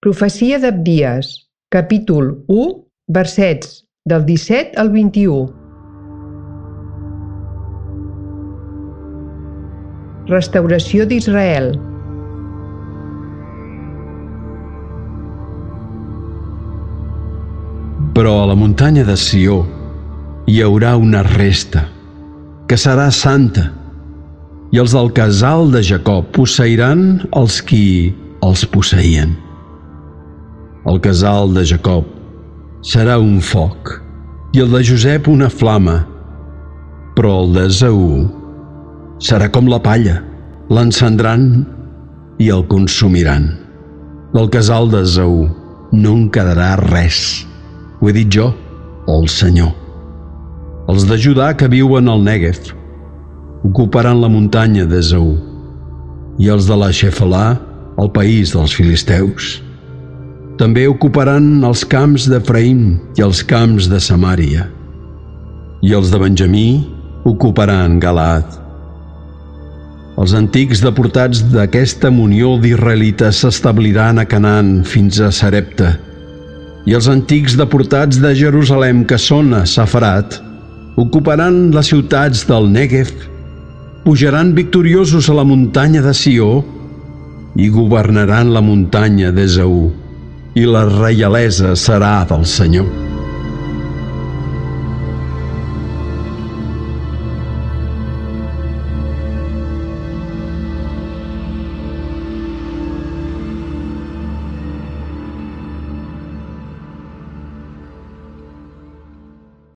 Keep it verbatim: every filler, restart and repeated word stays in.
Profecia d'Abdies, capítol u, versets del disset al vint-i-u. Restauració d'Israel. Però a la muntanya de Sió hi haurà una resta, que serà santa, i els del casal de Jacob posseiran els qui els posseïen. El casal de Jacob serà un foc, i el de Josep una flama, però el d'Esaú serà com la palla, l'encendran i el consumiran. Del casal d'Esaú no en quedarà res. Ho he dit jo, el Senyor. Els de Judà que viuen al Nèguev ocuparan la muntanya d'Esaú, i els de la Shephelà el país dels filisteus. També ocuparan els camps d'Efraïm i els camps de Samària, i els de Benjamí ocuparan Galaad. Els antics deportats d'aquesta munió d'israelites s'establiran a Canaan fins a Sarepta, i els antics deportats de Jerusalem que són a Safarat ocuparan les ciutats del Nèguev, pujaran victoriosos a la muntanya de Sió i governaran la muntanya d'Esaú, i la reialesa serà del Senyor.